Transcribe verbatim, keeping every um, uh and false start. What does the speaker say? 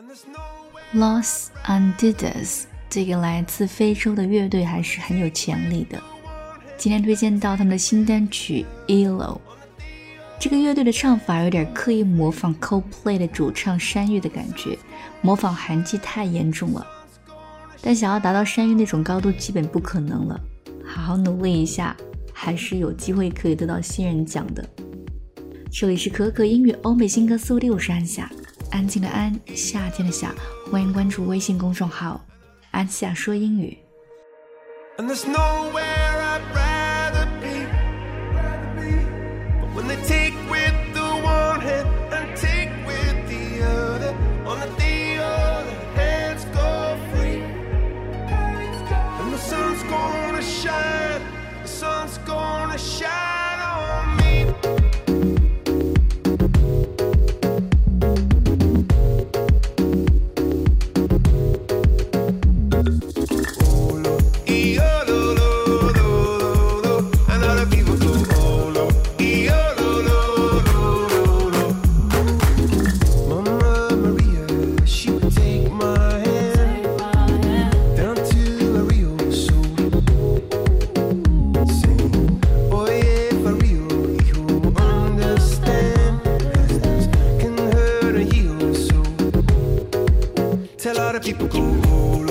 Los Andes 这个来自非洲的乐队还是很有潜力的。今天推荐到他们的新单曲 E L O， 这个乐队的唱法有点刻意模仿 Coldplay 的主唱山岳的感觉，模仿韩季太严重了，但想要达到山岳那种高度基本不可能了，好好努力一下，还是有机会可以得到新人奖的。这里是可可音乐欧美新歌速递，我是安夏，安静的安，夏天的夏，欢迎关注微信公众号安夏说英语。 And there's nowhere I'd rather be, but when they take with the one hand and take with the other, on the day all the hands go free, and the sun's gonna shine, the sun's gonna shine on me. Tell all the people go